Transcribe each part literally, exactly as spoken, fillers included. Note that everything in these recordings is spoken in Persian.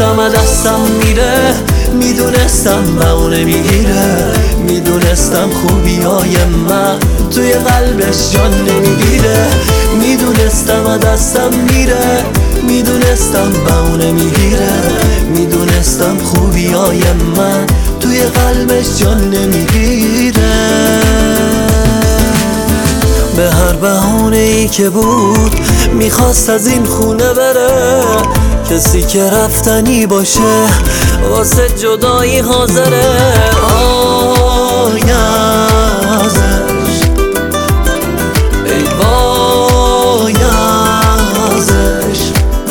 میدونستم دستم میره، میدونستم بهونه میگیره، میدونستم خوبی های من توی قلبش جان نمیگیره. میدونستم دستم میره، میدونستم بهونه میگیره، میدونستم خوبی های من توی قلبش جان نمیگیره. به هر بهونه ای که بود میخواست از این خونه بره، کسی که رفتنی باشه واسه جدایی حاضره. آی ازش ای وای ازش،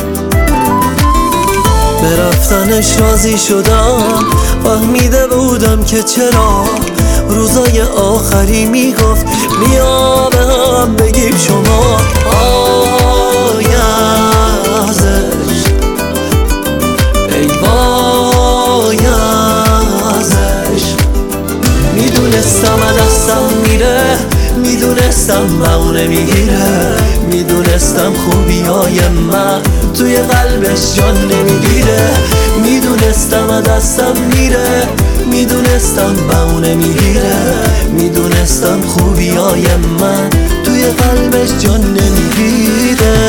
به رفتنش راضی شدم، فهمیده بودم که چرا روزای آخری میگفت بیا به هم بگیم شما. آی ازش ای وای ازش، میدونستم دستم میره، میدونستم بهونه میگیره، میدونستم خوبی های من توی قلبش جان نمیگیره. میدونستم دستم میره، میدونستم بهونه میگیره، میدونستم خوبی های من توی قلبش جان نمیگیره.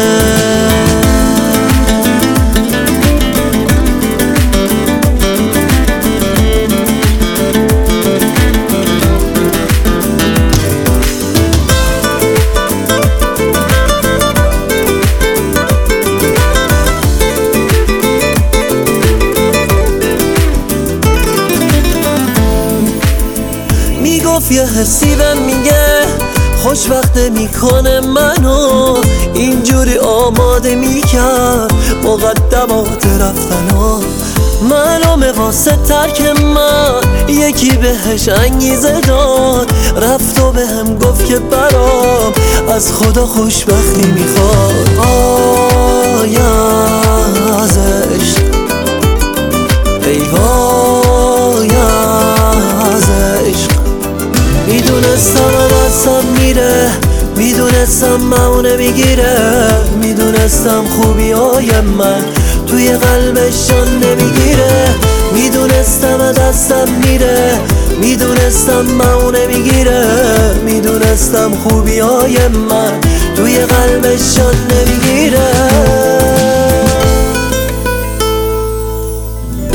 میگفت یه حسی بهم میگه خوشبخت میکنه منو، اینجوری آماده میکرد مقدمات رفتنو. معلومه واسه ترک من یکی بهش انگیزه داد، رفت و بهم گفت که برام از خدا خوشبختی میخواد. آی ازش ای وای ازش، میدونستم دستم میره، میدونستم بهونه میگیره، میدونستم خوبی های من توی قلبش جان نمیگیره. میدونستم دستم میره، میدونستم بهونه میگیره، میدونستم خوبی های من توی قلبش جان نمیگیره.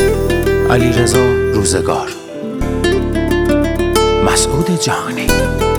علیرضا روزگار، مسعود جهانی.